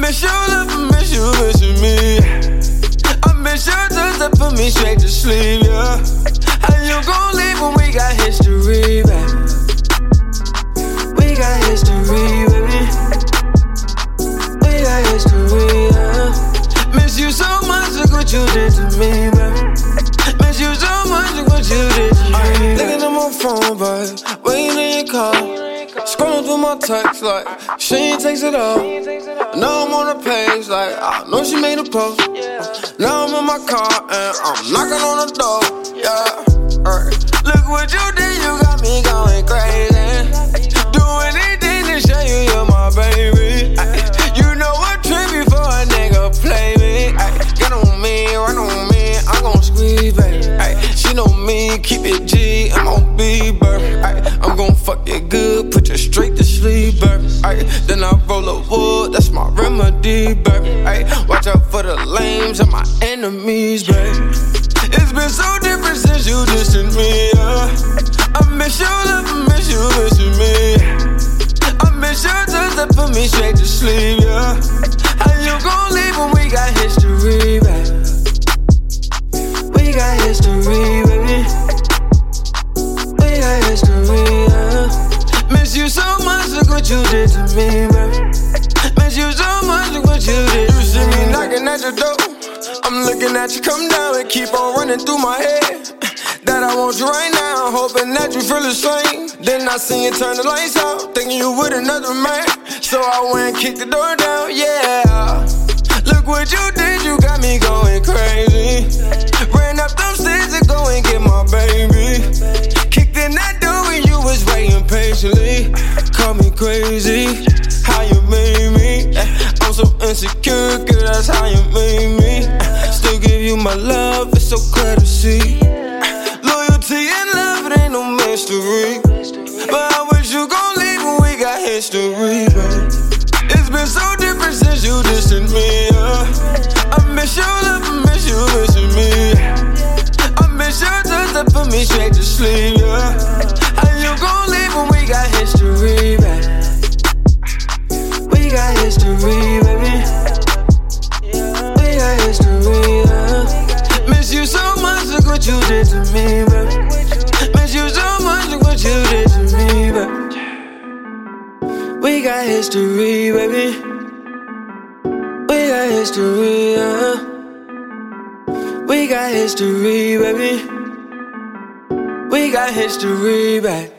miss your love, I miss you missing me. I miss your touch that put me straight to sleep, yeah. How you gon' leave when we got history, baby? We got history, baby. We got history, yeah. Miss you so much, look what you did to me, baby. Miss you so much, look what you did to me. Looking at my phone, but waiting in your call. Scrolling through my text like she ain't text it all. Now I'm on the page like I know she made a post. Now I'm in my car and I'm knocking on the door. Yeah, look what you did, you got me going crazy. Do anything to show you you're my baby. You know what trip before a nigga play me. Get on me, run on me, I'm gon' squeeze, baby. She know me, keep it G, I'm gon' be bird. I'm gon' fuck you good, put you straight to sleep, baby. Then I roll a wood, that's my remedy, baby. Watch out for the lames and my enemies, baby. It's been so different since you dissed me, yeah. I miss your love, I miss you missing me. I miss your touch that put me straight to sleep, yeah. How you gon' leave when we got history, baby? We got history, baby. We got history, yeah. Miss you so much, look what you did to me, baby. Miss you so much, look what you did. You see me knocking at your door, I'm looking at you come down and keep on running through my head. That I want you right now, hoping that you feel the same. Then I seen you turn the lights out, thinking you with another man. So I went and kicked the door down, yeah. Look what you did, you got me going crazy. Ran up them stairs to go and get my baby. Kicked in that door and you was waiting patiently. Call me crazy, how you made me. I'm so insecure, girl, that's how you made me. Still give you my love, it's so clear to see. Loyalty and love, it ain't no mystery. But I wish you gon' leave when we got history, babe. It's been so different since you dissed me, yeah. I miss your love, I miss you missing me. I miss your touch that put me straight to sleep, yeah. How you gon' leave when we got history, babe? We got history, baby. We got history, yeah. Miss you so much, look what you did to me, baby. Miss you so much, look what you did to me, baby. We got history, baby. We got history, yeah. We got history, baby. We got history, baby.